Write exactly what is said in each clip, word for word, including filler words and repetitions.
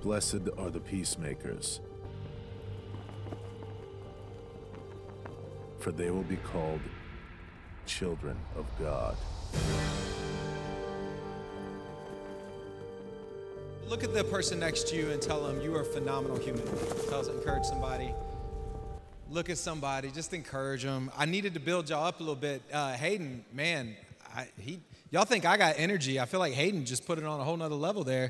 Blessed are the peacemakers, for they will be called children of God. Look at the person next to you and tell them you are a phenomenal human. Tell us, encourage somebody. Look at somebody, just encourage them. I needed to build y'all up a little bit. Uh, Hayden, man, I, he, y'all think I got energy. I feel like Hayden just put it on a whole nother level there.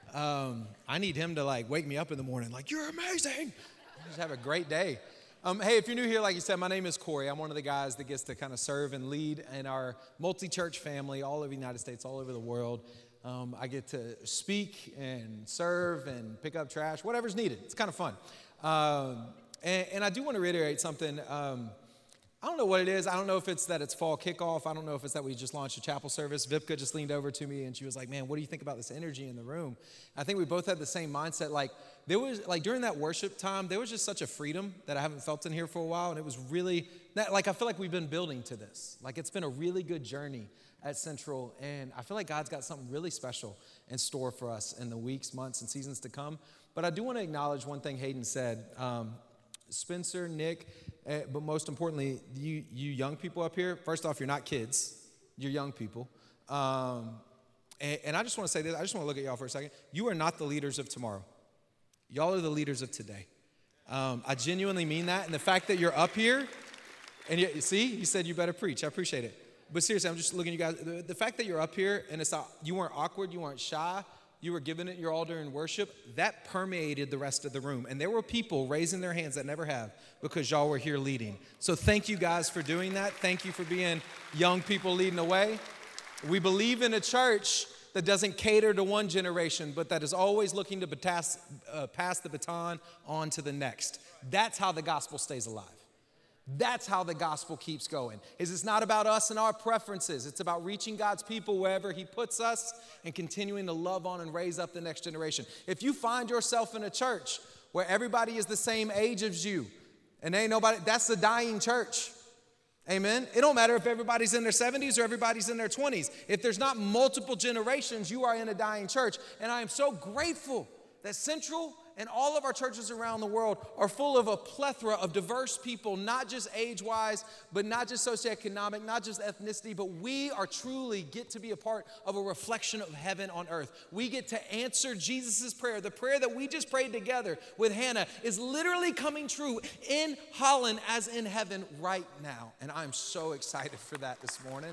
Um, I need him to like wake me up in the morning like, you're amazing. Just have a great day. Um, hey, if you're new here, like you said, my name is Corey. I'm one of the guys that gets to kind of serve and lead in our multi-church family all over the United States, all over the world. Um, I get to speak and serve and pick up trash, whatever's needed. It's kind of fun. Um, and, and I do want to reiterate something. Um, I don't know what it is. I don't know if it's that it's fall kickoff. I don't know if it's that we just launched a chapel service. Vipka just leaned over to me and she was like, man, what do you think about this energy in the room? I think we both had the same mindset. Like there was, like during that worship time, there was just such a freedom that I haven't felt in here for a while. And it was really, like I feel like we've been building to this. Like it's been a really good journey at Central. And I feel like God's got something really special in store for us in the weeks, months, and seasons to come. But I do want to acknowledge one thing Hayden said. Um, Spencer, Nick, uh, but most importantly, you you young people up here, first off, you're not kids. You're young people. Um, and, and I just want to say this. I just want to look at y'all for a second. You are not the leaders of tomorrow. Y'all are the leaders of today. Um, I genuinely mean that. And the fact that you're up here, and you, see, you said you better preach. I appreciate it. But seriously, I'm just looking at you guys. The, the fact that you're up here, and it's not, you weren't awkward, you weren't shy, you were giving it your all during worship, that permeated the rest of the room. And there were people raising their hands that never have because y'all were here leading. So thank you guys for doing that. Thank you for being young people leading the way. We believe in a church that doesn't cater to one generation, but that is always looking to pass, uh, pass the baton on to the next. That's how the gospel stays alive. That's how the gospel keeps going. Is it's not about us and our preferences. It's about reaching God's people wherever he puts us and continuing to love on and raise up the next generation. If you find yourself in a church where everybody is the same age as you and ain't nobody, that's a dying church. Amen. It don't matter if everybody's in their seventies or everybody's in their twenties. If there's not multiple generations, you are in a dying church. And I am so grateful that Central and all of our churches around the world are full of a plethora of diverse people, not just age-wise, but not just socioeconomic, not just ethnicity, but we are truly get to be a part of a reflection of heaven on earth. We get to answer Jesus' prayer. The prayer that we just prayed together with Hannah is literally coming true in Holland as in heaven right now. And I'm so excited for that this morning.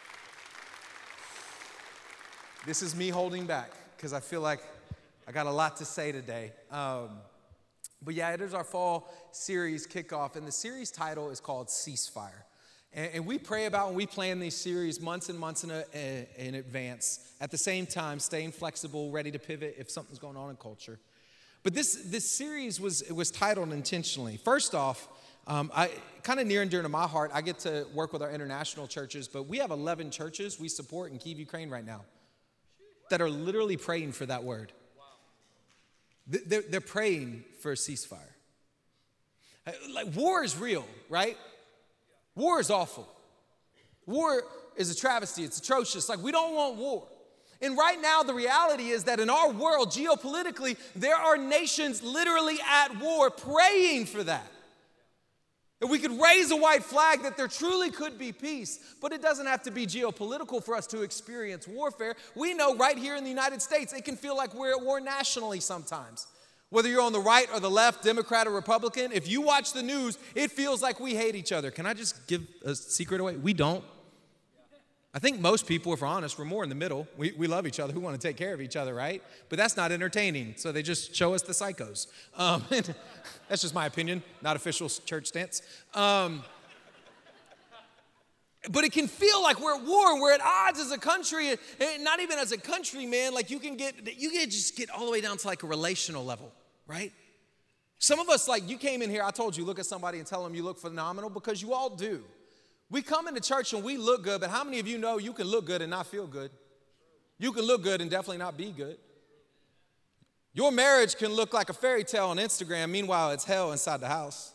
This is me holding back because I feel like I got a lot to say today. Um, but yeah, it is our fall series kickoff, and the series title is called Ceasefire. And, and we pray about and we plan these series months and months in, a, in advance, at the same time staying flexible, ready to pivot if something's going on in culture. But this, this series was, it was titled intentionally. First off, um, I kind of near and dear to my heart, I get to work with our international churches, but we have eleven churches we support in Kyiv, Ukraine right now that are literally praying for that word. They're, they're praying for a ceasefire. Like war is real, right? War is awful. War is a travesty. It's atrocious. Like we don't want war. And right now the reality is that in our world, geopolitically, there are nations literally at war praying for that. If we could raise a white flag that there truly could be peace, but it doesn't have to be geopolitical for us to experience warfare. We know right here in the United States, it can feel like we're at war nationally sometimes. Whether you're on the right or the left, Democrat or Republican, if you watch the news, it feels like we hate each other. Can I just give a secret away? We don't. I think most people, if we're honest, we're more in the middle. We, we love each other. We want to take care of each other, right? But that's not entertaining, so they just show us the psychos. Um, and that's just my opinion, not official church stance. Um, but it can feel like we're at war and we're at odds as a country, and not even as a country, man. Like you can get, you can just get all the way down to like a relational level, right? Some of us, like you came in here, I told you, look at somebody and tell them you look phenomenal because you all do. We come into church and we look good, but how many of you know you can look good and not feel good? You can look good and definitely not be good. Your marriage can look like a fairy tale on Instagram. Meanwhile, it's hell inside the house.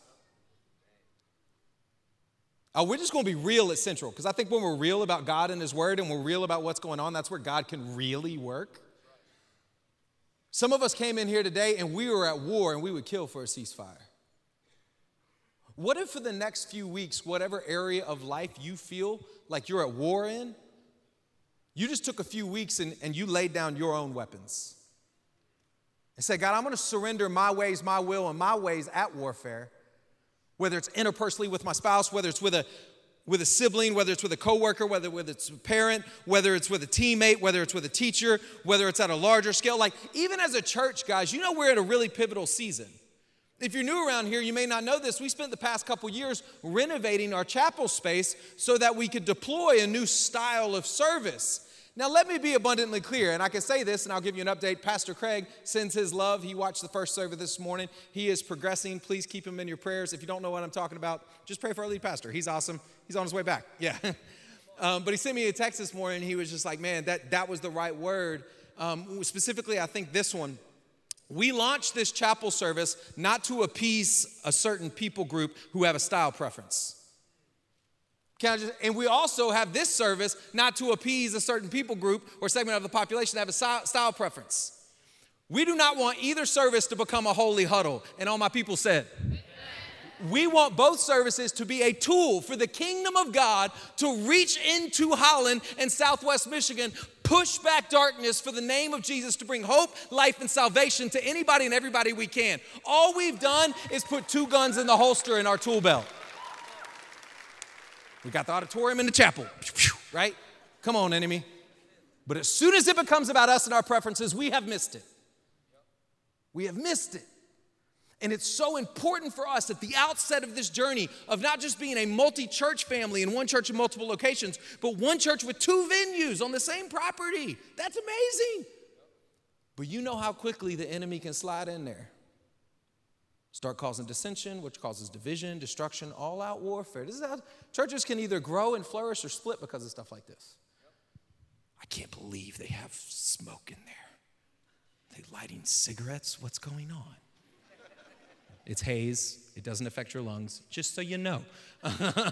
Oh, we're just going to be real at Central because I think when we're real about God and His Word and we're real about what's going on, that's where God can really work. Some of us came in here today and we were at war and we would kill for a ceasefire. What if for the next few weeks, whatever area of life you feel like you're at war in, you just took a few weeks and, and you laid down your own weapons and said, God, I'm going to surrender my ways, my will, and my ways at warfare, whether it's interpersonally with my spouse, whether it's with a with a sibling, whether it's with a coworker, whether, whether it's a parent, whether it's with a teammate, whether it's with a teacher, whether it's at a larger scale. Like even as a church, guys, you know we're at a really pivotal season. If you're new around here, you may not know this. We spent the past couple years renovating our chapel space so that we could deploy a new style of service. Now, let me be abundantly clear, and I can say this, and I'll give you an update. Pastor Craig sends his love. He watched the first service this morning. He is progressing. Please keep him in your prayers. If you don't know what I'm talking about, just pray for our lead pastor. He's awesome. He's on his way back. Yeah. um, but he sent me a text this morning. He was just like, man, that, that was the right word. Um, specifically, I think this one. We launched this chapel service not to appease a certain people group who have a style preference. Can I just, and we also have this service not to appease a certain people group or segment of the population that have a style preference. We do not want either service to become a holy huddle. And all my people said, we want both services to be a tool for the kingdom of God to reach into Holland and Southwest Michigan, push back darkness for the name of Jesus, to bring hope, life, and salvation to anybody and everybody we can. All we've done is put two guns in the holster in our tool belt. We got the auditorium and the chapel, right? Come on, enemy. But as soon as it becomes about us and our preferences, we have missed it. We have missed it. And it's so important for us at the outset of this journey of not just being a multi-church family in one church in multiple locations, but one church with two venues on the same property. That's amazing. But you know how quickly the enemy can slide in there. Start causing dissension, which causes division, destruction, all-out warfare. This is how churches can either grow and flourish or split because of stuff like this. I can't believe they have smoke in there. Are they lighting cigarettes? What's going on? It's haze. It doesn't affect your lungs, just so you know. I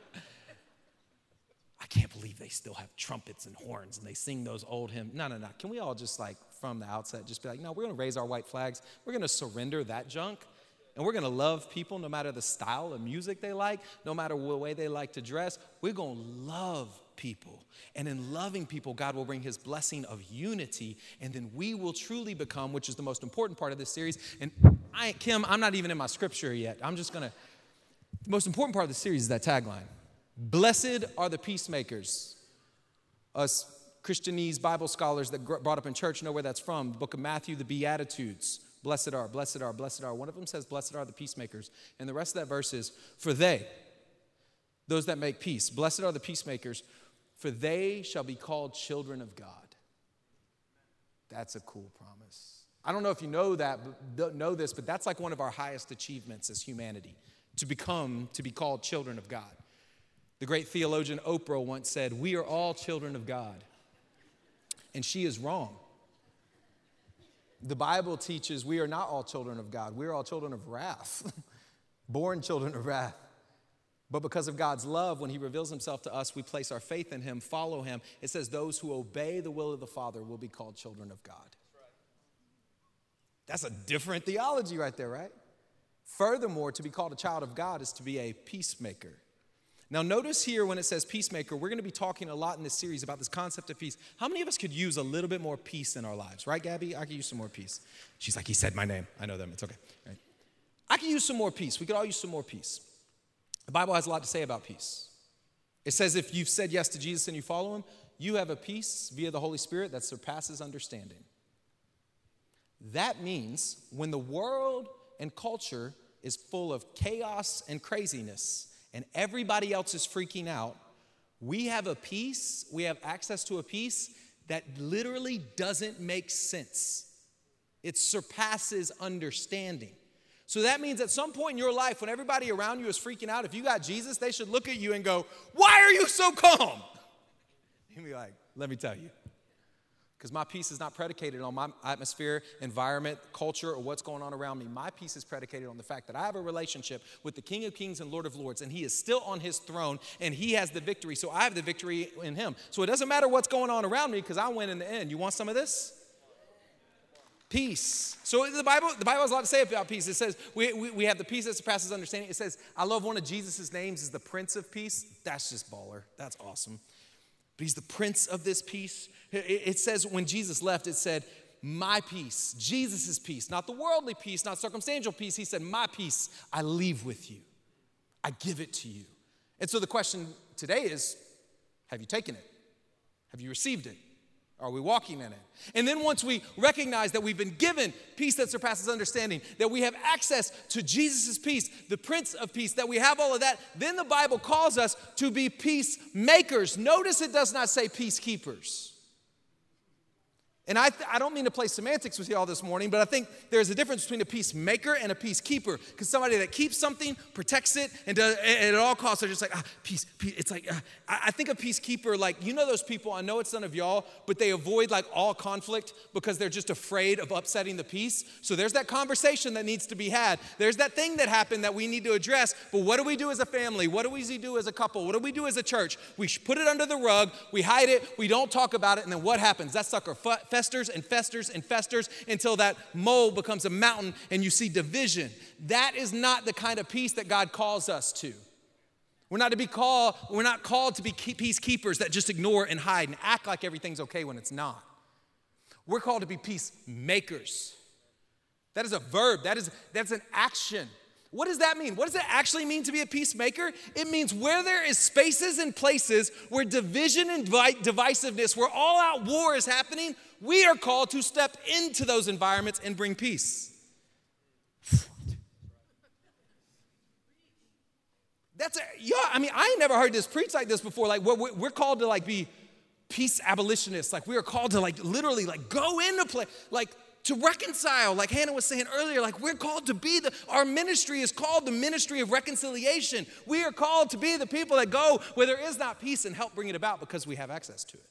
can't believe they still have trumpets and horns and they sing those old hymns. No, no, no. Can we all just like from the outset just be like, no, we're going to raise our white flags. We're going to surrender that junk. And we're going to love people no matter the style of music they like, no matter what way they like to dress. We're going to love people. And in loving people, God will bring his blessing of unity. And then we will truly become, which is the most important part of this series. And I, Kim, I'm not even in my scripture yet. I'm just going to, the most important part of the series is that tagline. Blessed are the peacemakers. Us Christianese Bible scholars that brought up in church know where that's from. The book of Matthew, the Beatitudes. Blessed are, blessed are, blessed are. One of them says, blessed are the peacemakers. And the rest of that verse is, for they, those that make peace, blessed are the peacemakers, for they shall be called children of God. That's a cool promise. I don't know if you know that, but know this, but that's like one of our highest achievements as humanity, to become, to be called children of God. The great theologian Oprah once said, we are all children of God. And she is wrong. The Bible teaches we are not all children of God. We are all children of wrath, born children of wrath. But because of God's love, when he reveals himself to us, we place our faith in him, follow him. It says those who obey the will of the Father will be called children of God. That's a different theology right there, right? Furthermore, to be called a child of God is to be a peacemaker. Now, notice here when it says peacemaker, we're going to be talking a lot in this series about this concept of peace. How many of us could use a little bit more peace in our lives? Right, Gabby? I could use some more peace. She's like, he said my name. I know them. It's okay. Right. I could use some more peace. We could all use some more peace. The Bible has a lot to say about peace. It says if you've said yes to Jesus and you follow him, you have a peace via the Holy Spirit that surpasses understanding. That means when the world and culture is full of chaos and craziness, and everybody else is freaking out, we have a peace, we have access to a peace that literally doesn't make sense. It surpasses understanding. So that means at some point in your life, when everybody around you is freaking out, if you got Jesus, they should look at you and go, why are you so calm? You'd be like, let me tell you. Because my peace is not predicated on my atmosphere, environment, culture, or what's going on around me. My peace is predicated on the fact that I have a relationship with the King of Kings and Lord of Lords, and he is still on his throne, and he has the victory, so I have the victory in him. So it doesn't matter what's going on around me because I win in the end. You want some of this? Peace. So the Bible, the Bible has a lot to say about peace. It says we, we, we have the peace that surpasses understanding. It says, I love one of Jesus' names is the Prince of Peace. That's just baller. That's awesome. But he's the Prince of this peace. It, it says when Jesus left, it said, my peace, Jesus' peace, not the worldly peace, not circumstantial peace. He said, my peace I leave with you. I give it to you. And so the question today is, have you taken it? Have you received it? Are we walking in it? And then once we recognize that we've been given peace that surpasses understanding, that we have access to Jesus' peace, the Prince of Peace, that we have all of that, then the Bible calls us to be peacemakers. Notice it does not say peacekeepers. And I, th- I don't mean to play semantics with you all this morning, but I think there's a difference between a peacemaker and a peacekeeper. Because somebody that keeps something, protects it, and, does, and at all costs, they're just like, ah, peace, peace. It's like, uh, I, I think a peacekeeper, like, you know those people, I know it's none of y'all, but they avoid like all conflict because they're just afraid of upsetting the peace. So there's that conversation that needs to be had. There's that thing that happened that we need to address. But what do we do as a family? What do we do as a couple? What do we do as a church? We put it under the rug, we hide it, we don't talk about it, and then what happens? That sucker fu- festers and festers and festers until that mole becomes a mountain and you see division. That is not the kind of peace that God calls us to. We're not to be called, we're not called to be peacekeepers that just ignore and hide and act like everything's okay when it's not. We're called to be peacemakers. That is a verb. That is that's an action. What does that mean? What does it actually mean to be a peacemaker? It means where there is spaces and places where division and divisiveness, where all-out war is happening, we are called to step into those environments and bring peace. That's a, yeah, I mean, I ain't never heard this preached like this before. Like, we're, we're called to, like, be peace abolitionists. Like, we are called to, like, literally, like, go into play, like, to reconcile, like Hannah was saying earlier, like we're called to be the, our ministry is called the ministry of reconciliation. We are called to be the people that go where there is not peace and help bring it about because we have access to it.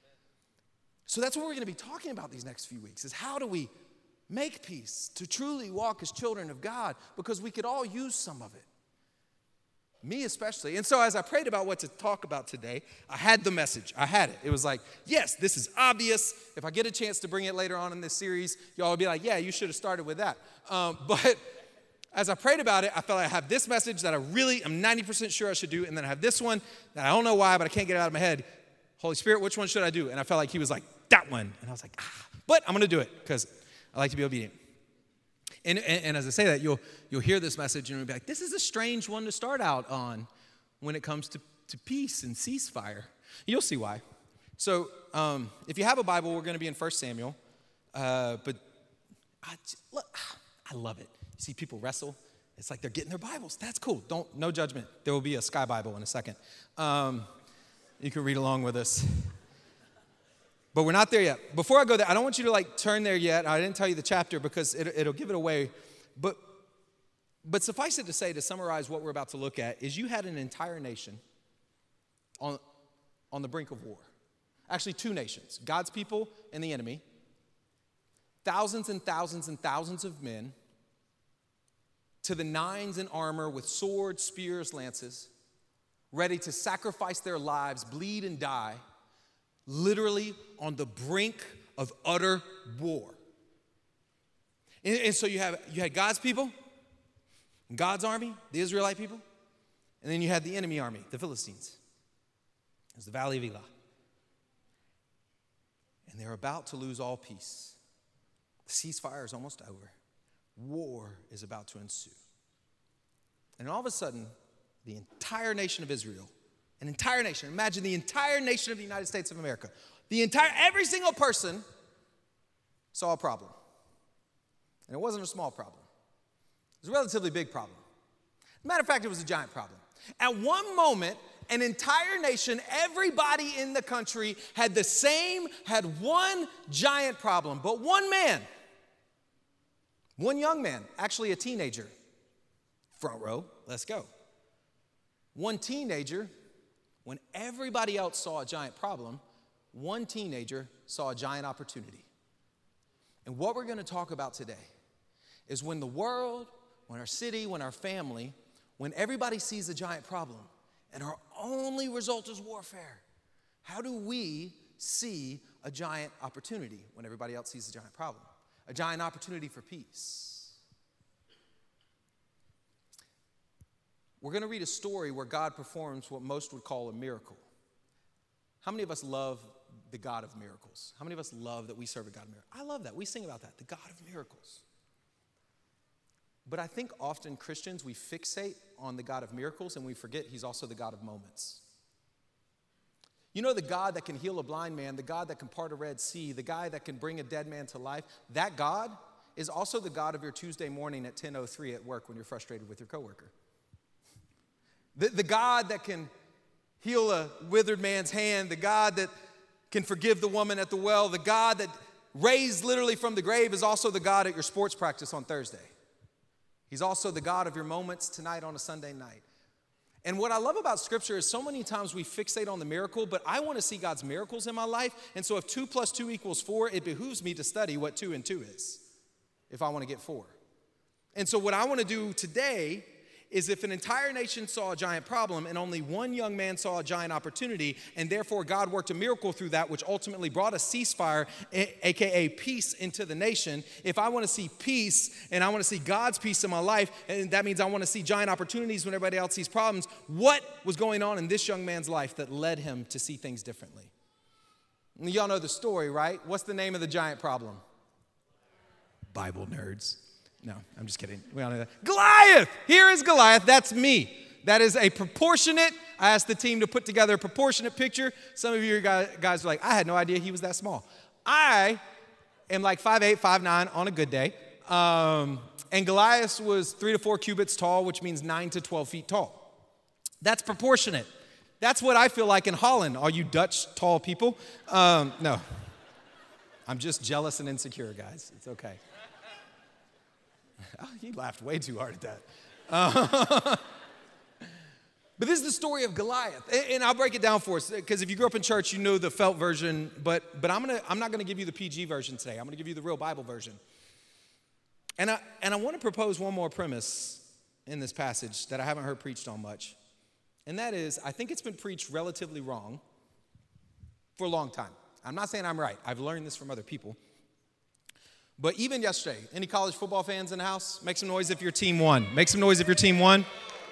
So that's what we're going to be talking about these next few weeks is how do we make peace to truly walk as children of God because we could all use some of it. Me especially. And so as I prayed about what to talk about today, I had the message. I had it. It was like, yes, this is obvious. If I get a chance to bring it later on in this series, y'all will be like, yeah, you should have started with that. Um, but as I prayed about it, I felt like I have this message that I really am ninety percent sure I should do. And then I have this one that I don't know why, but I can't get it out of my head. Holy Spirit, which one should I do? And I felt like he was like, that one. And I was like, ah. But I'm going to do it because I like to be obedient. And, and, and as I say that, you'll you'll hear this message and you'll be like, this is a strange one to start out on when it comes to, to peace and ceasefire. You'll see why. So um, if you have a Bible, we're going to be in First Samuel. Uh, but I, look, I love it. You see people wrestle. It's like they're getting their Bibles. That's cool. Don't no judgment. There will be a Sky Bible in a second. Um, you can read along with us. But we're not there yet. Before I go there, I don't want you to like turn there yet. I didn't tell you the chapter because it, it'll give it away. But, but suffice it to say, to summarize what we're about to look at, is you had an entire nation on, on the brink of war. Actually, two nations, God's people and the enemy. Thousands and thousands and thousands of men to the nines in armor with swords, spears, lances, ready to sacrifice their lives, bleed and die, literally on the brink of utter war. And, and so you have you had God's people, God's army, the Israelite people, and then you had the enemy army, the Philistines. It was the Valley of Elah. And they're about to lose all peace. The ceasefire is almost over. War is about to ensue. And all of a sudden, the entire nation of Israel, an entire nation, imagine the entire nation of the United States of America, the entire, every single person saw a problem. And it wasn't a small problem. It was a relatively big problem. Matter of fact, it was a giant problem. At one moment, an entire nation, everybody in the country had the same, had one giant problem, but one man, one young man, actually a teenager, front row, let's go. One teenager, when everybody else saw a giant problem, one teenager saw a giant opportunity. And what we're going to talk about today is when the world, when our city, when our family, when everybody sees a giant problem and our only result is warfare, how do we see a giant opportunity when everybody else sees a giant problem? a giant opportunity for peace. We're going to read a story where God performs what most would call a miracle. How many of us love the God of miracles? How many of us love that we serve a God of miracles? I love that. We sing about that, the God of miracles. But I think often Christians, we fixate on the God of miracles and we forget he's also the God of moments. You know, the God that can heal a blind man, the God that can part a Red Sea, the guy that can bring a dead man to life, that God is also the God of your Tuesday morning at ten oh three at work when you're frustrated with your coworker. The, the God that can heal a withered man's hand, the God that can forgive the woman at the well, the God that raised literally from the grave is also the God at your sports practice on Thursday. He's also the God of your moments tonight on a Sunday night. And what I love about Scripture is so many times we fixate on the miracle, but I want to see God's miracles in my life. And so if two plus two equals four, it behooves me to study what two and two is if I want to get four. And so what I want to do today is if an entire nation saw a giant problem and only one young man saw a giant opportunity, and therefore God worked a miracle through that, which ultimately brought a ceasefire, a k a peace, into the nation. If I want to see peace and I want to see God's peace in my life, and that means I want to see giant opportunities when everybody else sees problems, what was going on in this young man's life that led him to see things differently? And y'all know the story, right? What's the name of the giant problem? Bible nerds. No, I'm just kidding. We all know that. Goliath! Here is Goliath. That's me. That is a proportionate, I asked the team to put together a proportionate picture. Some of you guys are like, I had no idea he was that small. I am like five eight, five nine on a good day. Um, and Goliath was three to four cubits tall, which means nine to twelve feet tall. That's proportionate. That's what I feel like in Holland, all you Dutch tall people. Um, no, I'm just jealous and insecure, guys. It's okay. Oh, you laughed way too hard at that. Uh, but this is the story of Goliath. And, and I'll break it down for us, because if you grew up in church, you know the felt version, but, but I'm, gonna, I'm not going to give you the P G version today. I'm going to give you the real Bible version. And I, and I want to propose one more premise in this passage that I haven't heard preached on much. And that is, I think it's been preached relatively wrong for a long time. I'm not saying I'm right. I've learned this from other people. But even yesterday, any college football fans in the house? Make some noise if your team won. Make some noise if your team won.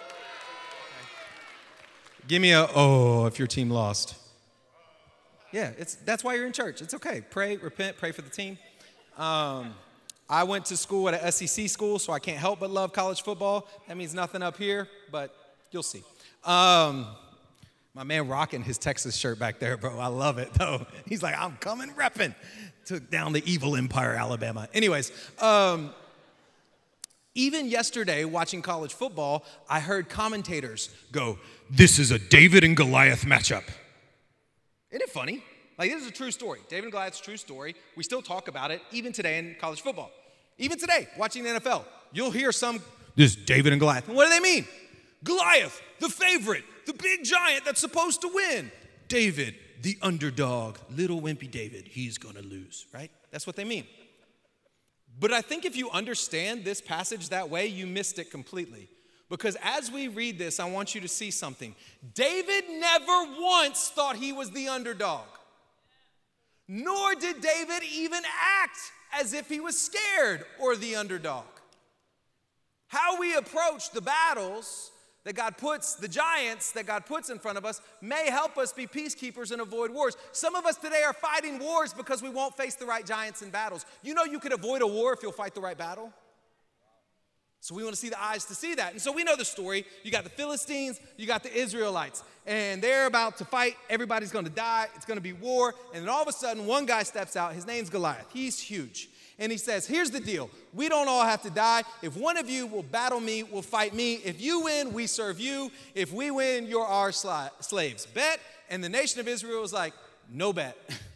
Give me a, oh, if your team lost. Yeah, it's that's why you're in church. It's okay. Pray, repent, pray for the team. Um, I went to school at an S E C school, so I can't help but love college football. That means nothing up here, but you'll see. Um, my man rocking his Texas shirt back there, bro. I love it, though. He's like, I'm coming repping. Took down the evil Empire, Alabama. Anyways, um, even yesterday, watching college football, I heard commentators go, this is a David and Goliath matchup. Isn't it funny? Like, this is a true story. David and Goliath's a true story. We still talk about it, even today in college football. Even today, watching the N F L, you'll hear some, this is David and Goliath. And what do they mean? Goliath, the favorite, the big giant that's supposed to win. David, the underdog, little wimpy David, he's going to lose, right? That's what they mean. But I think if you understand this passage that way, you missed it completely. Because as we read this, I want you to see something. David never once thought he was the underdog. Nor did David even act as if he was scared or the underdog. How we approach the battles that God puts, the giants that God puts in front of us, may help us be peacekeepers and avoid wars. Some of us today are fighting wars because we won't face the right giants in battles. You know you could avoid a war if you'll fight the right battle? So we want to see the eyes to see that. And so we know the story. You got the Philistines, you got the Israelites, and they're about to fight. Everybody's going to die. It's going to be war. And then all of a sudden, one guy steps out. His name's Goliath. He's huge. And he says, here's the deal. We don't all have to die. If one of you will battle me, will fight me. If you win, we serve you. If we win, you're our sli- slaves. Bet? And the nation of Israel was like, no bet.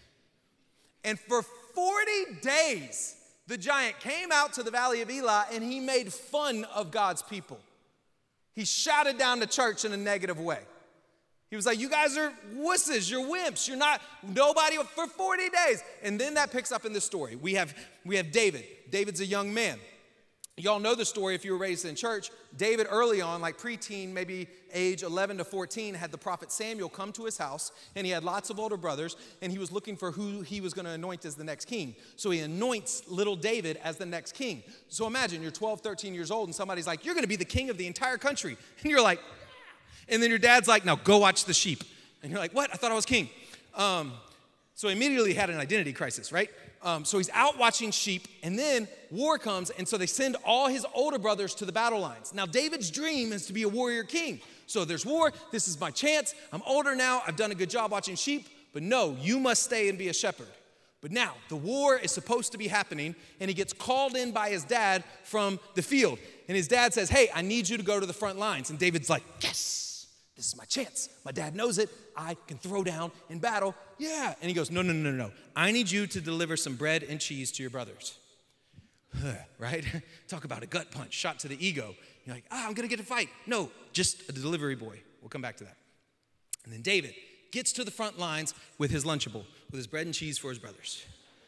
And for forty days, the giant came out to the valley of Elah and he made fun of God's people. He shouted down the church in a negative way. He was like, you guys are wusses, you're wimps, you're not, nobody, for forty days. And then that picks up in the story. We have, we have David. David's a young man. Y'all know the story if you were raised in church. David early on, like preteen, maybe age eleven to fourteen, had the prophet Samuel come to his house, and he had lots of older brothers, and he was looking for who he was going to anoint as the next king. So he anoints little David as the next king. So imagine you're twelve, thirteen years old, and somebody's like, you're going to be the king of the entire country. And you're like, yeah. And then your dad's like, now go watch the sheep. And you're like, what? I thought I was king. Um, so immediately had an identity crisis, right? Um, so he's out watching sheep, and then war comes, and so they send all his older brothers to the battle lines. Now, David's dream is to be a warrior king. So there's war. This is my chance. I'm older now. I've done a good job watching sheep. But no, you must stay and be a shepherd. But now, the war is supposed to be happening, and he gets called in by his dad from the field. And his dad says, hey, I need you to go to the front lines. And David's like, yes. This is my chance. My dad knows it. I can throw down in battle. Yeah. And he goes, no, no, no, no, no. I need you to deliver some bread and cheese to your brothers. Right? Talk about a gut punch, shot to the ego. You're like, ah, I'm going to get a fight. No, just a delivery boy. We'll come back to that. And then David gets to the front lines with his Lunchable, with his bread and cheese for his brothers.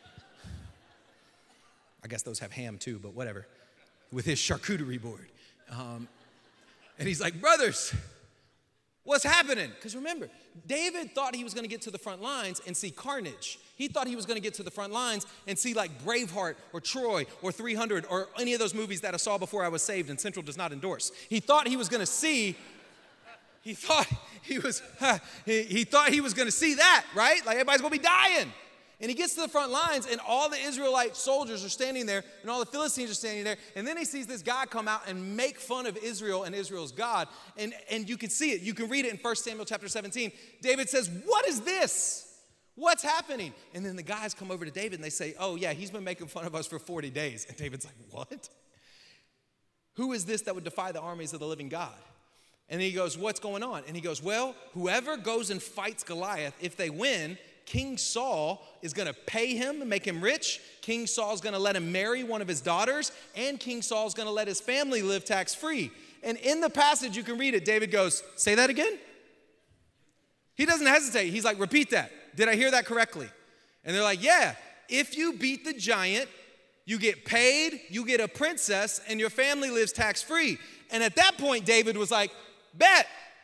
I guess those have ham too, but whatever. With his charcuterie board. Um, and he's like, brothers, what's happening? Because remember, David thought he was going to get to the front lines and see carnage. He thought he was going to get to the front lines and see like Braveheart or Troy or three hundred or any of those movies that I saw before I was saved and Central does not endorse. He thought he was going to see, he thought he was, he, he thought he was going to see that, right? Like everybody's going to be dying. And he gets to the front lines, and all the Israelite soldiers are standing there, and all the Philistines are standing there. And then he sees this guy come out and make fun of Israel and Israel's God. And, and you can see it. You can read it in First Samuel chapter seventeen. David says, what is this? What's happening? And then the guys come over to David, and they say, oh, yeah, he's been making fun of us for forty days. And David's like, what? Who is this that would defy the armies of the living God? And he goes, what's going on? And he goes, well, whoever goes and fights Goliath, if they win, King Saul is going to pay him and make him rich. King Saul's going to let him marry one of his daughters. And King Saul's going to let his family live tax-free. And in the passage, you can read it. David goes, say that again? He doesn't hesitate. He's like, repeat that. Did I hear that correctly? And they're like, yeah. If you beat the giant, you get paid, you get a princess, and your family lives tax-free. And at that point, David was like, bet.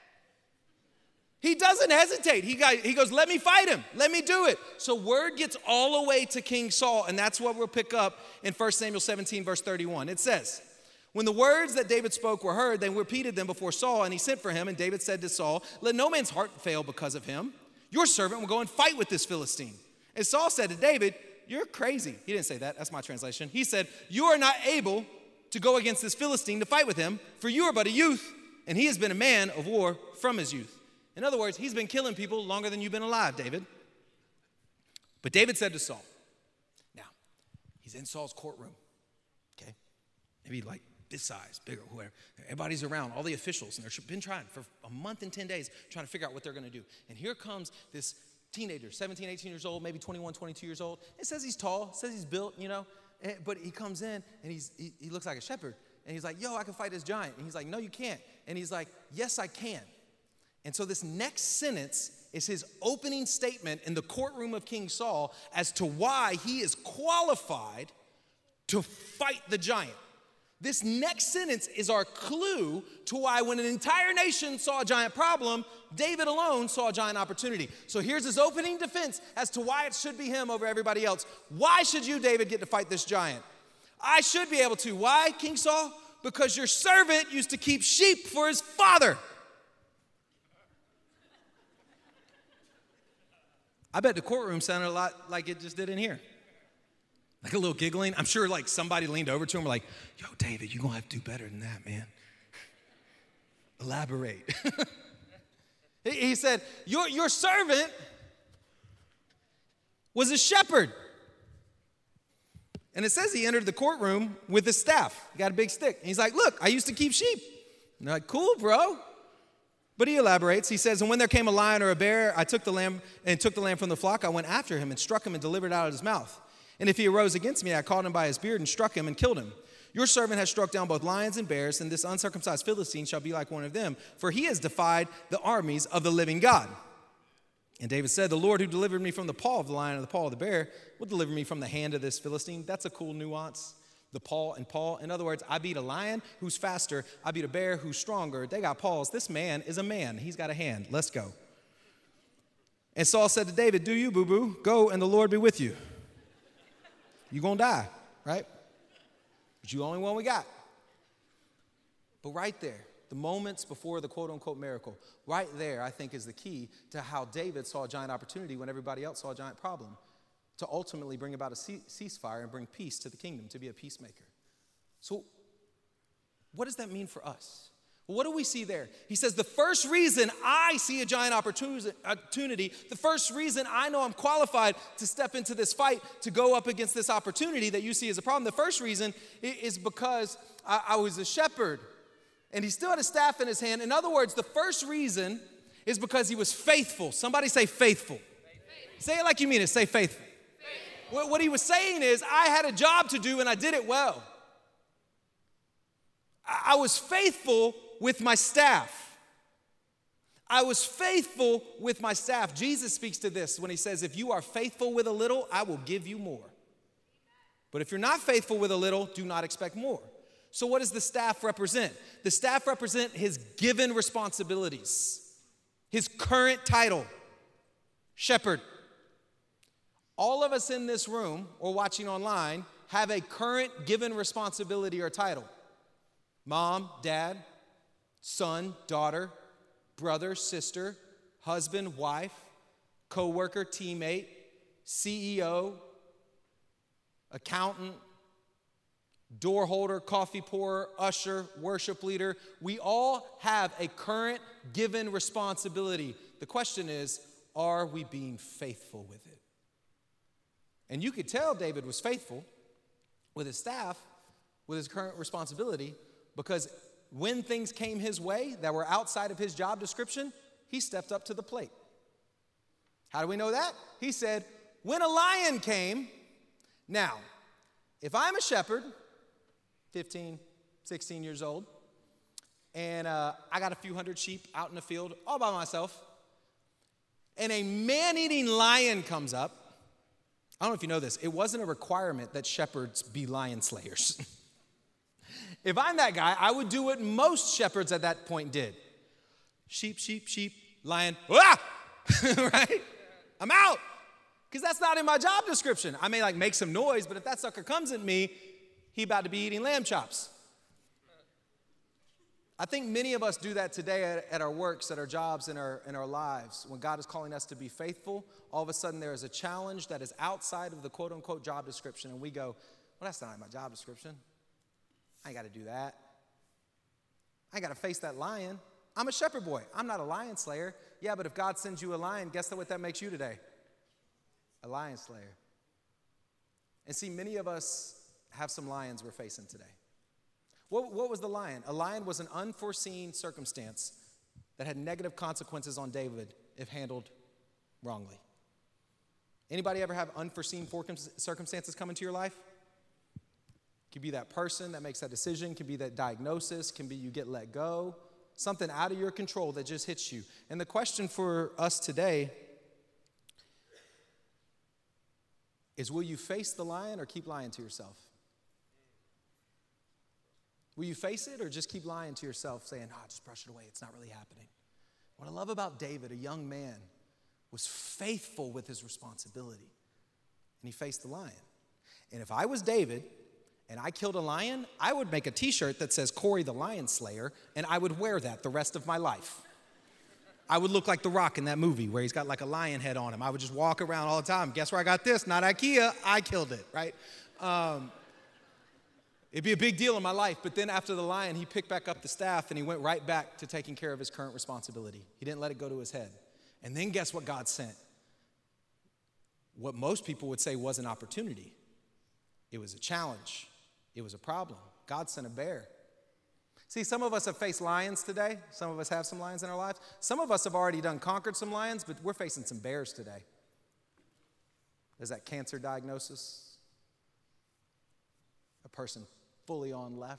He doesn't hesitate. He, got, he goes, let me fight him. Let me do it. So word gets all the way to King Saul, and that's what we'll pick up in First Samuel seventeen, verse thirty-one. It says, when the words that David spoke were heard, they repeated them before Saul, and he sent for him. And David said to Saul, let no man's heart fail because of him. Your servant will go and fight with this Philistine. And Saul said to David, you're crazy. He didn't say that. That's my translation. He said, you are not able to go against this Philistine to fight with him, for you are but a youth, and he has been a man of war from his youth. In other words, he's been killing people longer than you've been alive, David. But David said to Saul, now, he's in Saul's courtroom, okay? Maybe like this size, bigger, whoever. Everybody's around, all the officials, and they've been trying for a month and ten days, trying to figure out what they're going to do. And here comes this teenager, seventeen, eighteen years old, maybe twenty-one, twenty-two years old. It says he's tall, it says he's built, you know, but he comes in, and he's he, he looks like a shepherd. And he's like, yo, I can fight this giant. And he's like, no, you can't. And he's like, yes, I can. And so this next sentence is his opening statement in the courtroom of King Saul as to why he is qualified to fight the giant. This next sentence is our clue to why when an entire nation saw a giant problem, David alone saw a giant opportunity. So here's his opening defense as to why it should be him over everybody else. Why should you, David, get to fight this giant? I should be able to. Why, King Saul? Because your servant used to keep sheep for his father. I bet the courtroom sounded a lot like it just did in here. Like a little giggling. I'm sure like somebody leaned over to him like, yo, David, you're going to have to do better than that, man. Elaborate. He said, your, your servant was a shepherd. And it says he entered the courtroom with his staff. He got a big stick. And he's like, look, I used to keep sheep. And they're like, cool, bro. But he elaborates. He says, and when there came a lion or a bear, I took the lamb and took the lamb from the flock. I went after him and struck him and delivered it out of his mouth. And if he arose against me, I caught him by his beard and struck him and killed him. Your servant has struck down both lions and bears, and this uncircumcised Philistine shall be like one of them, for he has defied the armies of the living God. And David said, the Lord who delivered me from the paw of the lion and the paw of the bear will deliver me from the hand of this Philistine. That's a cool nuance. The paw and paw. In other words, I beat a lion who's faster. I beat a bear who's stronger. They got paws. This man is a man. He's got a hand. Let's go. And Saul said to David, do you, boo-boo? Go and the Lord be with you. You're going to die, right? But you're the only one we got. But right there, the moments before the quote-unquote miracle, right there, I think, is the key to how David saw a giant opportunity when everybody else saw a giant problem, to ultimately bring about a ceasefire and bring peace to the kingdom, to be a peacemaker. So what does that mean for us? Well, what do we see there? He says, the first reason I see a giant opportunity, the first reason I know I'm qualified to step into this fight, to go up against this opportunity that you see as a problem, the first reason is because I, I was a shepherd, and he still had a staff in his hand. In other words, the first reason is because he was faithful. Somebody say faithful. Faithful. Say it like you mean it. Say faithful. Faithful. What he was saying is, I had a job to do and I did it well. I was faithful with my staff. I was faithful with my staff. Jesus speaks to this when he says, if you are faithful with a little, I will give you more. But if you're not faithful with a little, do not expect more. So what does the staff represent? The staff represent his given responsibilities, his current title, shepherd. All of us in this room or watching online have a current given responsibility or title. Mom, dad, son, daughter, brother, sister, husband, wife, co-worker, teammate, C E O, accountant, door holder, coffee pourer, usher, worship leader. We all have a current given responsibility. The question is, are we being faithful with it? And you could tell David was faithful with his staff, with his current responsibility, because when things came his way that were outside of his job description, he stepped up to the plate. How do we know that? He said, when a lion came, now, if I'm a shepherd, fifteen, sixteen years old, and uh, I got a few hundred sheep out in the field all by myself, and a man-eating lion comes up. I don't know if you know this. It wasn't a requirement that shepherds be lion slayers. If I'm that guy, I would do what most shepherds at that point did. Sheep, sheep, sheep, lion, ah! Right? I'm out. Because that's not in my job description. I may like make some noise, but if that sucker comes at me, he about to be eating lamb chops. I think many of us do that today at, at our works, at our jobs, in our, in our lives. When God is calling us to be faithful, all of a sudden there is a challenge that is outside of the quote-unquote job description, and we go, well, that's not in my job description. I ain't got to do that. I ain't got to face that lion. I'm a shepherd boy. I'm not a lion slayer. Yeah, but if God sends you a lion, guess what that makes you today? A lion slayer. And see, many of us have some lions we're facing today. What, what was the lion? A lion was an unforeseen circumstance that had negative consequences on David if handled wrongly. Anybody ever have unforeseen circumstances come into your life? Could be that person that makes that decision, can be that diagnosis, can be you get let go, something out of your control that just hits you. And the question for us today is, will you face the lion or keep lying to yourself? Will you face it or just keep lying to yourself, saying, oh, just brush it away, it's not really happening? What I love about David, a young man, was faithful with his responsibility, and he faced the lion. And if I was David and I killed a lion, I would make a t-shirt that says Corey the Lion Slayer, and I would wear that the rest of my life. I would look like The Rock in that movie where he's got like a lion head on him. I would just walk around all the time. Guess where I got this? Not IKEA. I killed it, right? Um, it'd be a big deal in my life. But then after the lion, he picked back up the staff and he went right back to taking care of his current responsibility. He didn't let it go to his head. And then guess what God sent? What most people would say was an opportunity. It was a challenge. It was a problem. God sent a bear. See, some of us have faced lions today. Some of us have some lions in our lives. Some of us have already done conquered some lions, but we're facing some bears today. There's that cancer diagnosis. A person fully on left.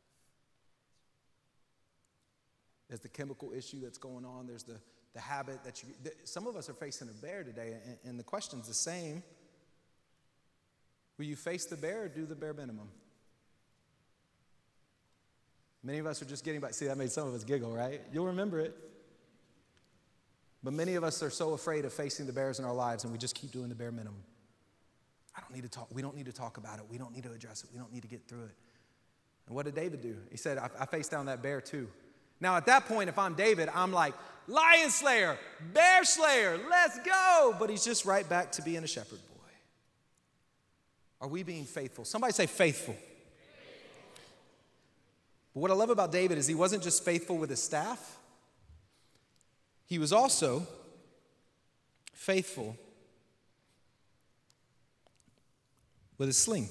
There's the chemical issue that's going on. There's the, the habit that you... The, some of us are facing a bear today, and, and the question's the same. Will you face the bear or do the bare minimum? Many of us are just getting back. See, that made some of us giggle, right? You'll remember it. But many of us are so afraid of facing the bears in our lives, and we just keep doing the bare minimum. I don't need to talk. We don't need to talk about it. We don't need to address it. We don't need to get through it. And what did David do? He said, I, I faced down that bear too. Now, at that point, if I'm David, I'm like, lion slayer, bear slayer, let's go. But he's just right back to being a shepherd boy. Are we being faithful? Somebody say faithful. But what I love about David is he wasn't just faithful with his staff. He was also faithful with his sling.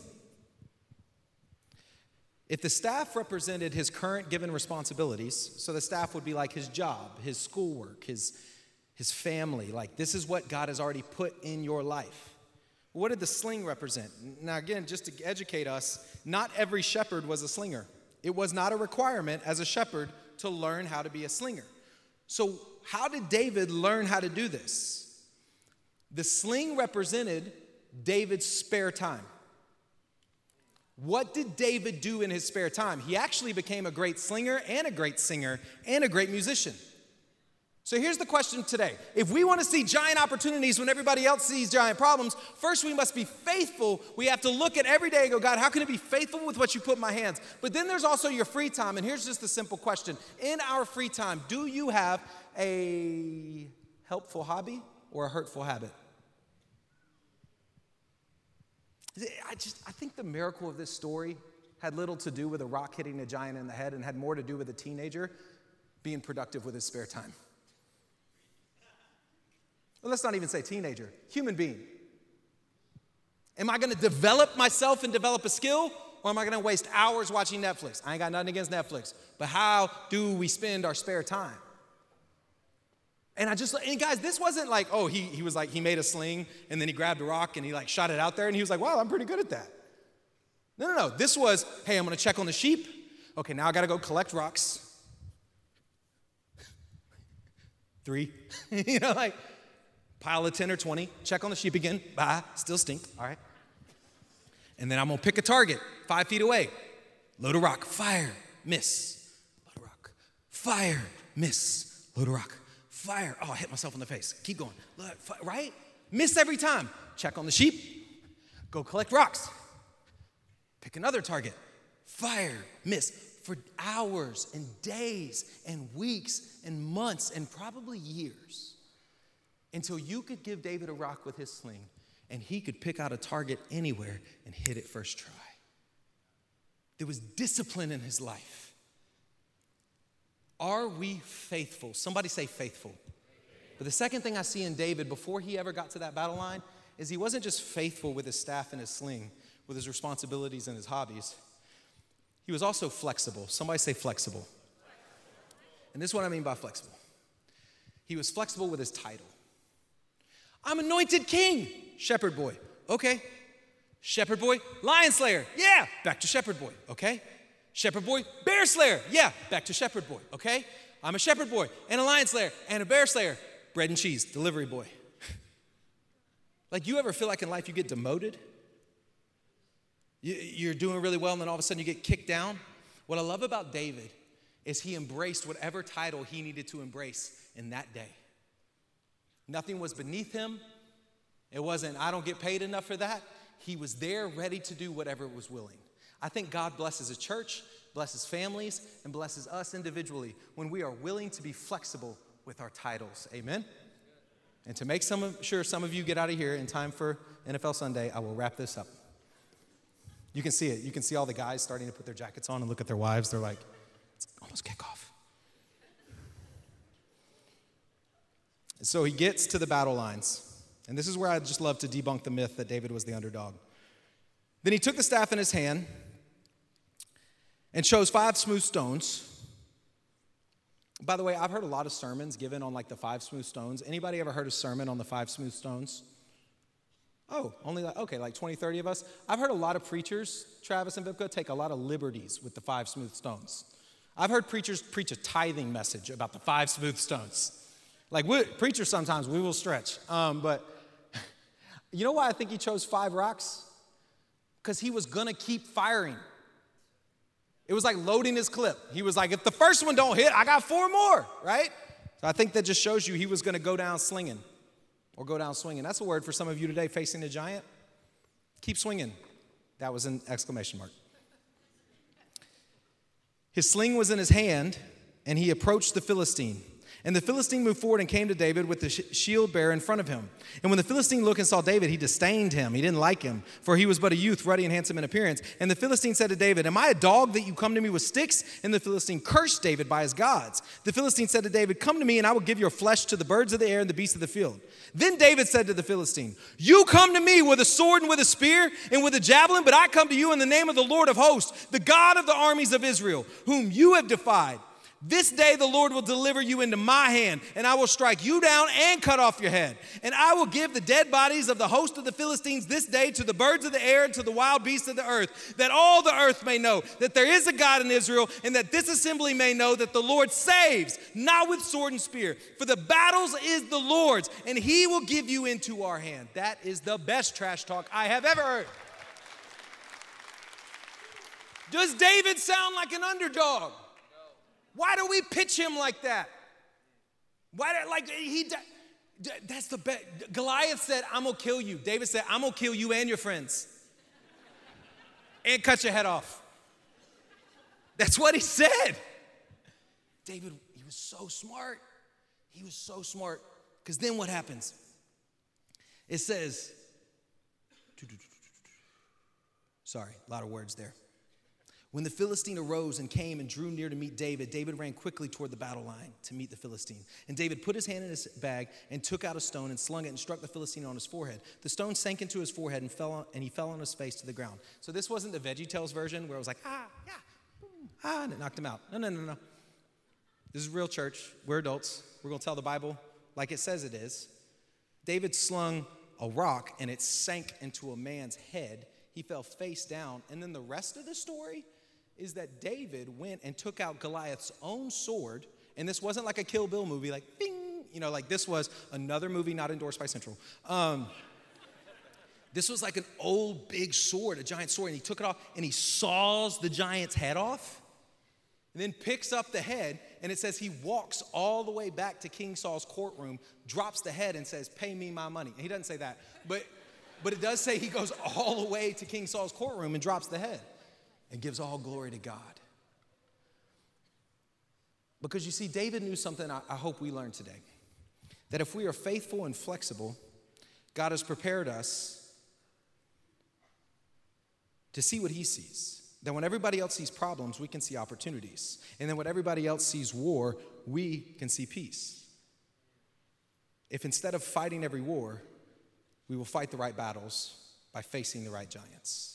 If the staff represented his current given responsibilities, so the staff would be like his job, his schoolwork, his, his family, like this is what God has already put in your life. What did the sling represent? Now again, just to educate us, not every shepherd was a slinger. It was not a requirement as a shepherd to learn how to be a slinger. So how did David learn how to do this? The sling represented David's spare time. What did David do in his spare time? He actually became a great slinger and a great singer and a great musician. So here's the question today. If we want to see giant opportunities when everybody else sees giant problems, first we must be faithful. We have to look at every day and go, God, how can I be faithful with what you put in my hands? But then there's also your free time. And here's just the simple question. In our free time, do you have a helpful hobby or a hurtful habit? I just, I think the miracle of this story had little to do with a rock hitting a giant in the head and had more to do with a teenager being productive with his spare time. Well, let's not even say teenager, human being. Am I gonna develop myself and develop a skill, or am I gonna waste hours watching Netflix? I ain't got nothing against Netflix, but how do we spend our spare time? And I just, and guys, this wasn't like, oh, he, he was like, he made a sling and then he grabbed a rock and he like shot it out there and he was like, wow, I'm pretty good at that. No, no, no. This was, hey, I'm gonna check on the sheep. Okay, now I gotta go collect rocks. Three, you know, like pile of ten or twenty, check on the sheep again, bye, still stink, all right. And then I'm gonna pick a target five feet away, load a rock, fire, miss, load a rock, fire, miss, load a rock. Fire. Oh, I hit myself in the face. Keep going. Right? Miss every time. Check on the sheep. Go collect rocks. Pick another target. Fire. Miss. For hours and days and weeks and months and probably years until you could give David a rock with his sling and he could pick out a target anywhere and hit it first try. There was discipline in his life. Are we faithful? Somebody say faithful. But the second thing I see in David before he ever got to that battle line is he wasn't just faithful with his staff and his sling, with his responsibilities and his hobbies. He was also flexible. Somebody say flexible. And this is what I mean by flexible. He was flexible with his title. I'm anointed king, shepherd boy. Okay. Shepherd boy, lion slayer. Yeah, back to shepherd boy. Okay. Shepherd boy, bear slayer. Yeah, back to shepherd boy, okay? I'm a shepherd boy and a lion slayer and a bear slayer. Bread and cheese, delivery boy. Like, you ever feel like in life you get demoted? You're doing really well and then all of a sudden you get kicked down? What I love about David is he embraced whatever title he needed to embrace in that day. Nothing was beneath him. It wasn't, I don't get paid enough for that. He was there ready to do whatever was willing. I think God blesses a church, blesses families, and blesses us individually when we are willing to be flexible with our titles. Amen? And to make some, sure some of you get out of here in time for N F L Sunday, I will wrap this up. You can see it. You can see all the guys starting to put their jackets on and look at their wives. They're like, it's almost kickoff. So he gets to the battle lines. And this is where I just love to debunk the myth that David was the underdog. Then he took the staff in his hand and chose five smooth stones. By the way, I've heard a lot of sermons given on like the five smooth stones. Anybody ever heard a sermon on the five smooth stones? Oh, only like, okay, like twenty, thirty of us. I've heard a lot of preachers, Travis and Vipka, take a lot of liberties with the five smooth stones. I've heard preachers preach a tithing message about the five smooth stones. Like, we, preachers sometimes, we will stretch. Um, but you know why I think he chose five rocks? Because he was going to keep firing. It was like loading his clip. He was like, if the first one don't hit, I got four more, right? So I think that just shows you he was going to go down slinging or go down swinging. That's a word for some of you today facing a giant. Keep swinging. That was an exclamation mark. His sling was in his hand, and he approached the Philistine. And the Philistine moved forward and came to David with the shield bearer in front of him. And when the Philistine looked and saw David, he disdained him. He didn't like him, for he was but a youth, ruddy and handsome in appearance. And the Philistine said to David, am I a dog that you come to me with sticks? And the Philistine cursed David by his gods. The Philistine said to David, come to me, and I will give your flesh to the birds of the air and the beasts of the field. Then David said to the Philistine, you come to me with a sword and with a spear and with a javelin, but I come to you in the name of the Lord of hosts, the God of the armies of Israel, whom you have defied. This day the Lord will deliver you into my hand, and I will strike you down and cut off your head. And I will give the dead bodies of the host of the Philistines this day to the birds of the air and to the wild beasts of the earth, that all the earth may know that there is a God in Israel, and that this assembly may know that the Lord saves, not with sword and spear. For the battles is the Lord's, and he will give you into our hand. That is the best trash talk I have ever heard. Does David sound like an underdog? Why do we pitch him like that? Why do, like he that's the best. Goliath said, I'm gonna kill you. David said, I'm gonna kill you and your friends. And cut your head off. That's what he said. David, he was so smart. He was so smart. Because then what happens? It says, sorry, a lot of words there. When the Philistine arose and came and drew near to meet David, David ran quickly toward the battle line to meet the Philistine. And David put his hand in his bag and took out a stone and slung it and struck the Philistine on his forehead. The stone sank into his forehead and fell on, and he fell on his face to the ground. So this wasn't the VeggieTales version where it was like, ah, yeah, boom, ah, and it knocked him out. No, no, no, no. This is real church. We're adults. We're going to tell the Bible like it says it is. David slung a rock and it sank into a man's head. He fell face down. And then the rest of the story is that David went and took out Goliath's own sword, and this wasn't like a Kill Bill movie, like bing, you know, like this was another movie not endorsed by Central. Um, this was like an old big sword, a giant sword, and he took it off, and he saws the giant's head off, and then picks up the head, and it says he walks all the way back to King Saul's courtroom, drops the head, and says, pay me my money. And he doesn't say that, but, but it does say he goes all the way to King Saul's courtroom and drops the head. And gives all glory to God. Because you see, David knew something I, I hope we learn today. That if we are faithful and flexible, God has prepared us to see what he sees. That when everybody else sees problems, we can see opportunities. And then when everybody else sees war, we can see peace. If instead of fighting every war, we will fight the right battles by facing the right giants.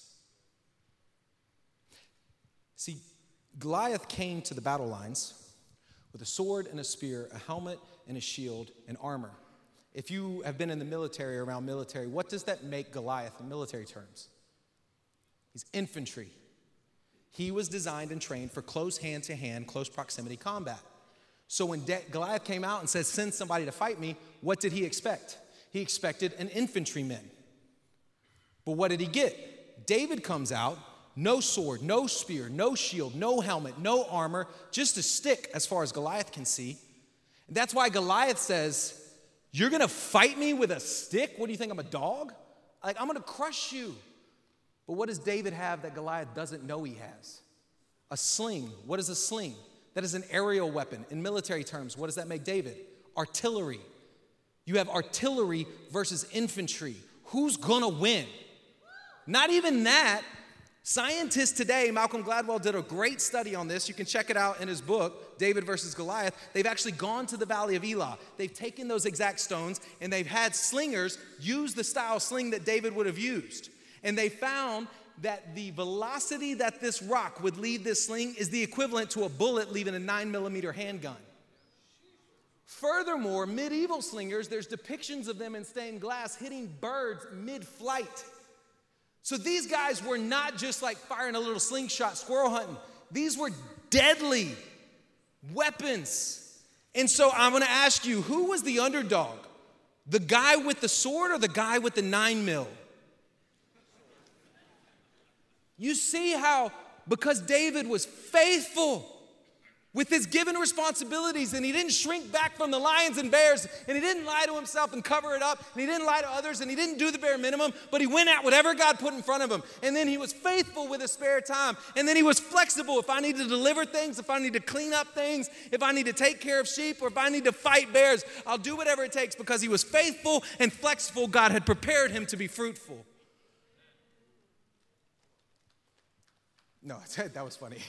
See, Goliath came to the battle lines with a sword and a spear, a helmet and a shield, and armor. If you have been in the military, around military, what does that make Goliath in military terms? He's infantry. He was designed and trained for close hand-to-hand, close proximity combat. So when De- Goliath came out and said, send somebody to fight me, what did he expect? He expected an infantryman. But what did he get? David comes out. No sword, no spear, no shield, no helmet, no armor, just a stick as far as Goliath can see. And that's why Goliath says, you're going to fight me with a stick? What do you think, I'm a dog? Like, I'm going to crush you. But what does David have that Goliath doesn't know he has? A sling. What is a sling? That is an aerial weapon. In military terms, what does that make David? Artillery. You have artillery versus infantry. Who's going to win? Not even that. Scientists today, Malcolm Gladwell did a great study on this. You can check it out in his book, David versus Goliath. They've actually gone to the Valley of Elah. They've taken those exact stones, and they've had slingers use the style sling that David would have used. And they found that the velocity that this rock would leave this sling is the equivalent to a bullet leaving a nine millimeter handgun. Furthermore, medieval slingers, there's depictions of them in stained glass hitting birds mid-flight. So these guys were not just like firing a little slingshot, squirrel hunting. These were deadly weapons. And so I'm going to ask you, who was the underdog? The guy with the sword or the guy with the nine mil? You see how Because David was faithful with his given responsibilities, and he didn't shrink back from the lions and bears, and he didn't lie to himself and cover it up, and he didn't lie to others, and he didn't do the bare minimum, but he went at whatever God put in front of him. And then he was faithful with his spare time, and then he was flexible. If I need to deliver things, if I need to clean up things, if I need to take care of sheep, or if I need to fight bears, I'll do whatever it takes, because he was faithful and flexible. God had prepared him to be fruitful. No, that was funny.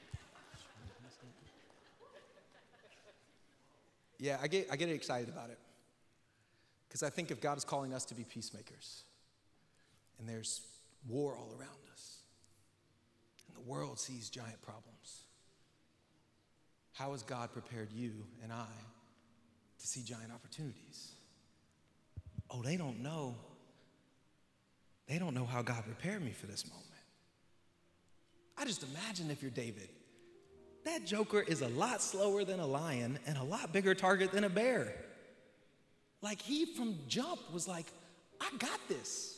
Yeah, I get, I get excited about it, because I think if God is calling us to be peacemakers, and there's war all around us, and the world sees giant problems, how has God prepared you and I to see giant opportunities? Oh, they don't know. They don't know how God prepared me for this moment. I just imagine if you're David. That joker is a lot slower than a lion and a lot bigger target than a bear. Like, he from jump was like, I got this.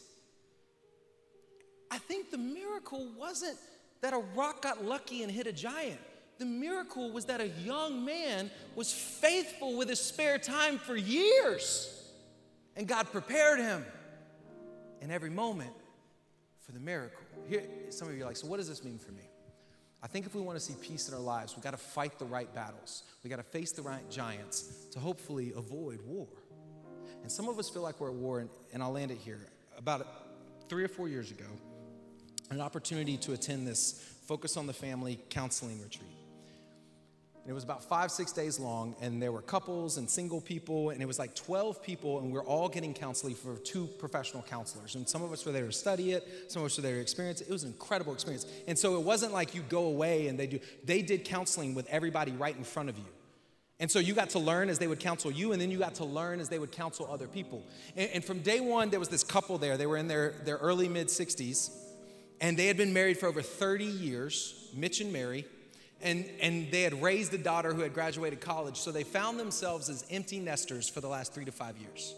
I think the miracle wasn't that a rock got lucky and hit a giant. The miracle was that a young man was faithful with his spare time for years. And God prepared him in every moment for the miracle. Here, some of you are like, so what does this mean for me? I think if we want to see peace in our lives, we've got to fight the right battles. We've got to face the right giants to hopefully avoid war. And some of us feel like we're at war, and, and I'll land it here. About three or four years ago, an opportunity to attend this Focus on the Family counseling retreat. And it was about five, six days long, and there were couples and single people, and it was like twelve people, and we we're all getting counseling for two professional counselors. And some of us were there to study it, some of us were there to experience it. It was an incredible experience. And so it wasn't like you go away and they do, they did counseling with everybody right in front of you. And so you got to learn as they would counsel you, and then you got to learn as they would counsel other people. And, and from day one, there was this couple there. They were in their, their early, mid-sixties, and they had been married for over thirty years, Mitch and Mary. And, and they had raised a daughter who had graduated college, so they found themselves as empty nesters for the last three to five years.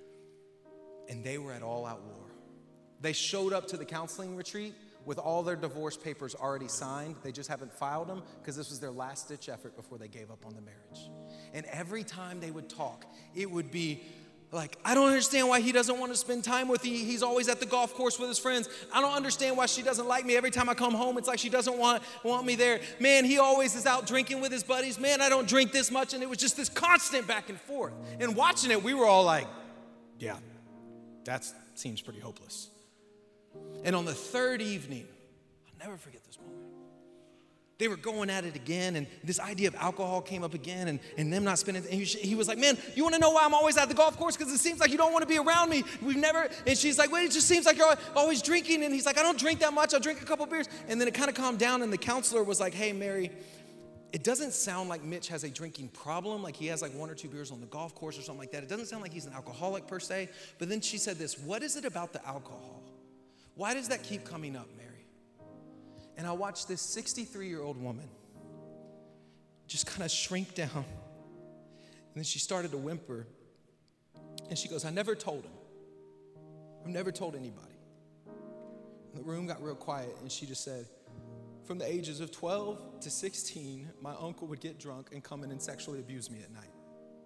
And they were at all-out war. They showed up to the counseling retreat with all their divorce papers already signed. They just haven't filed them because this was their last-ditch effort before they gave up on the marriage. And every time they would talk, it would be like, I don't understand why he doesn't want to spend time with me. He's always at the golf course with his friends. I don't understand why she doesn't like me. Every time I come home, it's like she doesn't want, want me there. Man, he always is out drinking with his buddies. Man, I don't drink this much. And it was just this constant back and forth. And watching it, we were all like, yeah, that seems pretty hopeless. And on the third evening, I'll never forget this moment. They were going at it again, and this idea of alcohol came up again, and, and them not spending, and he, he was like, man, you want to know why I'm always at the golf course? Because it seems like you don't want to be around me. We've never, and she's like, well, it just seems like you're always drinking, and he's like, I don't drink that much. I'll drink a couple beers. And then it kind of calmed down, and the counselor was like, hey, Mary, it doesn't sound like Mitch has a drinking problem, like he has like one or two beers on the golf course or something like that. It doesn't sound like he's an alcoholic per se. But then she said this, what is it about the alcohol? Why does that keep coming up, Mary? And I watched this sixty-three-year-old woman just kind of shrink down. And then she started to whimper. And she goes, I never told him. I've never told anybody. And the room got real quiet, and she just said, from the ages of twelve to sixteen, my uncle would get drunk and come in and sexually abuse me at night.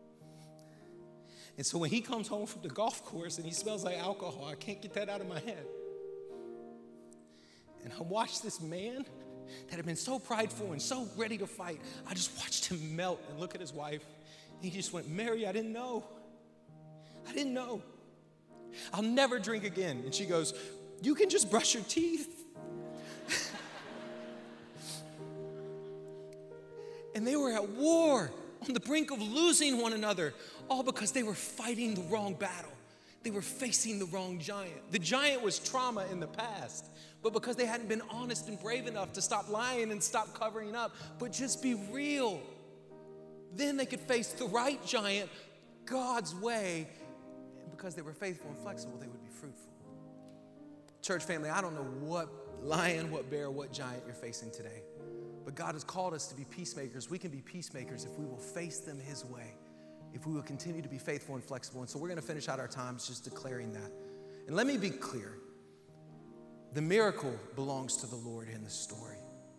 And so when he comes home from the golf course and he smells like alcohol, I can't get that out of my head. And I watched this man that had been so prideful and so ready to fight. I just watched him melt and look at his wife. And he just went, Mary, I didn't know. I didn't know. I'll never drink again. And she goes, you can just brush your teeth. And they were at war, on the brink of losing one another, all because they were fighting the wrong battle. They were facing the wrong giant. The giant was trauma in the past, but because they hadn't been honest and brave enough to stop lying and stop covering up, but just be real, then they could face the right giant God's way, and because they were faithful and flexible, they would be fruitful. Church family, I don't know what lion, what bear, what giant you're facing today, but God has called us to be peacemakers. We can be peacemakers if we will face them His way, if we will continue to be faithful and flexible. And so we're going to finish out our times just declaring that. And let me be clear. The miracle belongs to the Lord in the story.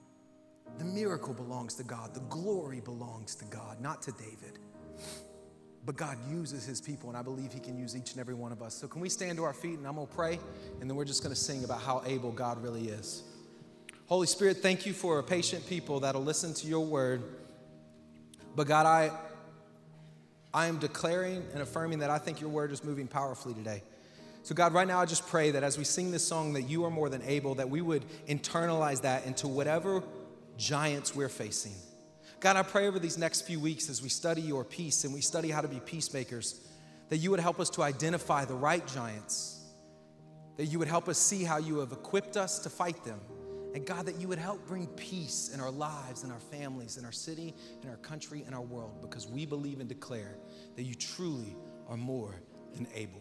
The miracle belongs to God. The glory belongs to God, not to David. But God uses his people, and I believe he can use each and every one of us. So can we stand to our feet, and I'm going to pray, and then we're just going to sing about how able God really is. Holy Spirit, thank you for a patient people that'll listen to your word. But God, I, I am declaring and affirming that I think your word is moving powerfully today. So God, right now I just pray that as we sing this song that you are more than able, that we would internalize that into whatever giants we're facing. God, I pray over these next few weeks as we study your peace and we study how to be peacemakers, that you would help us to identify the right giants, that you would help us see how you have equipped us to fight them. And God, that you would help bring peace in our lives, in our families, in our city, in our country, in our world, because we believe and declare that you truly are more than able.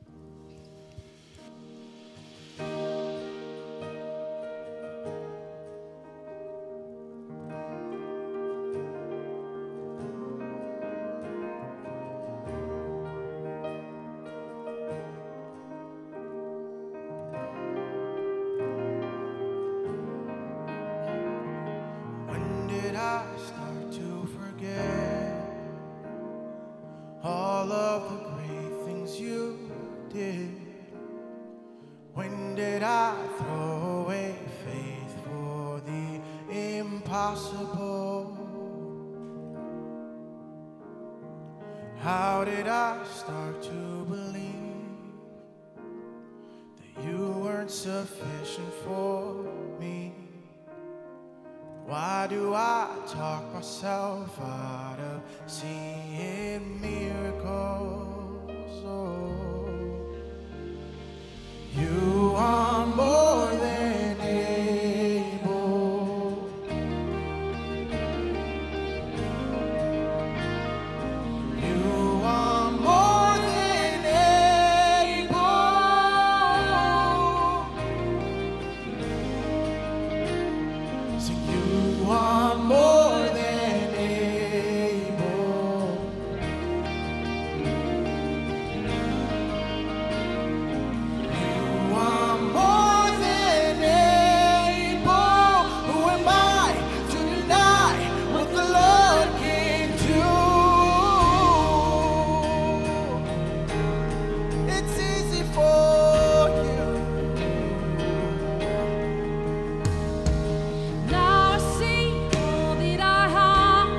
How did I start to believe that you weren't sufficient for me? Why do I talk myself out of seeing miracles? Oh, you are more than able. You are more than able. So you are more than able. You are more than able. Who am I to deny what the Lord can do? It's easy for you. Now I see all that I have,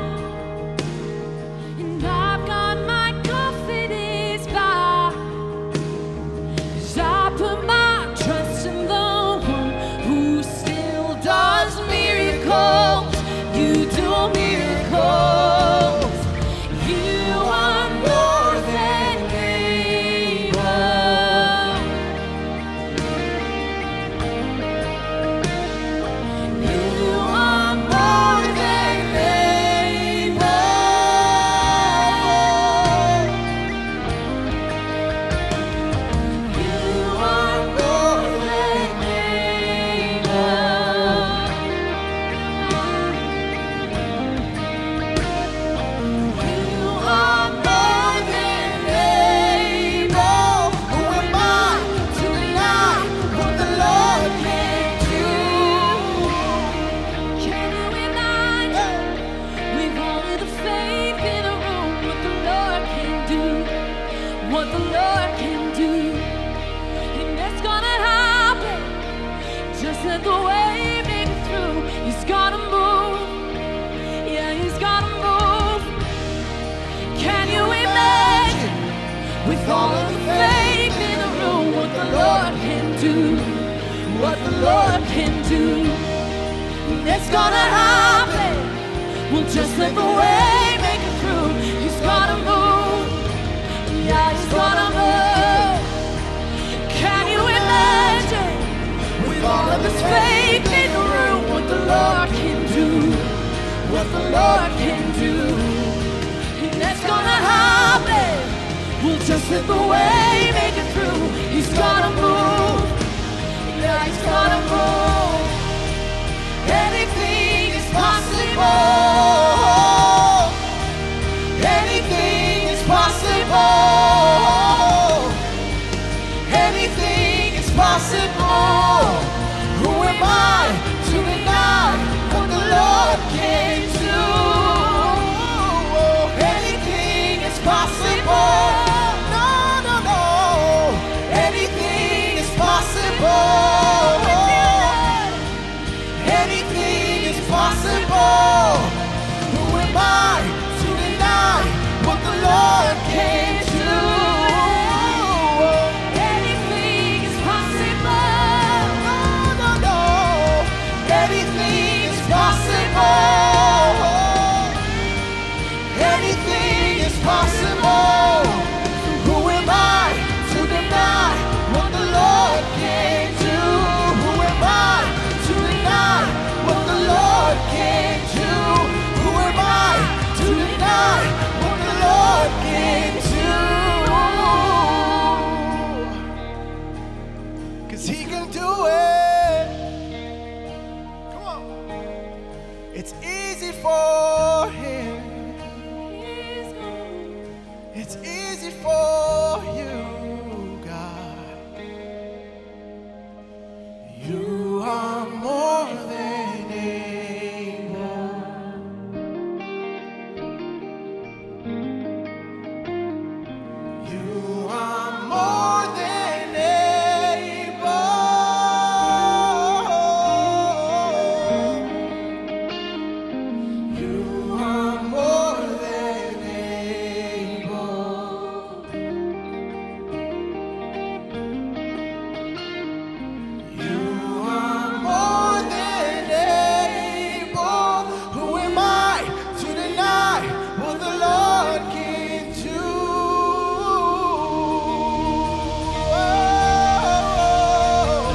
and I've got my confidence back, 'cause I put my trust in the one who still does miracles. You do miracles. You are more than able. You are more than able. You are more than able. You are more than able. Who am I to deny what the Lord can do? Can you imagine, with all of the faith in the room, what the Lord can do? What the Lord can do. And it's gonna happen. Just let the way make it through. He's gonna move. Yeah, he's gonna move. Can you imagine, with all of the faith in the room, what the Lord can do? What the Lord can do. And it's gonna happen. We'll just let the way make it through. He's gonna move. Yeah, he's gonna move. Can you imagine, with all of this faith in the room, what the Lord can do? What the Lord can do. And it's gonna happen. We'll just let the way make it through. He's gonna move. Yeah, he's gonna move. Anything is possible. Anything is possible. Anything is possible. Who am I to deny what the Lord Oh, anything is possible. Who am I to deny what the Lord can do? Anything is possible. No, no, no. Anything is possible. Anything is possible. Who am I to deny what the Lord can do? Who am I to deny what the Lord can do? Who am I to deny what the Lord can do? 'Cause he can do it. Come on. It's easy for him. It's easy for you, God. You are more than able. You are more than able. You are more than able. You are more than able. Who am I to deny what the Lord can do? Oh.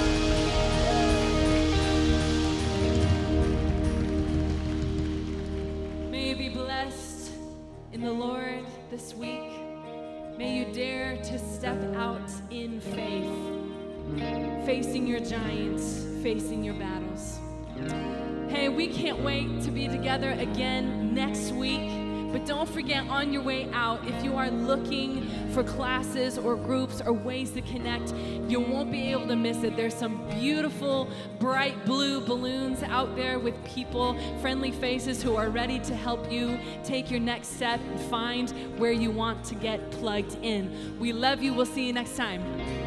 May you be blessed in the Lord this week. May you dare to step out in faith, facing your giants, facing your battles. Hey, we can't wait to be together again next week. But don't forget, on your way out, if you are looking for classes or groups or ways to connect, you won't be able to miss it. There's some beautiful, bright blue balloons out there with people, friendly faces who are ready to help you take your next step and find where you want to get plugged in. We love you. We'll see you next time.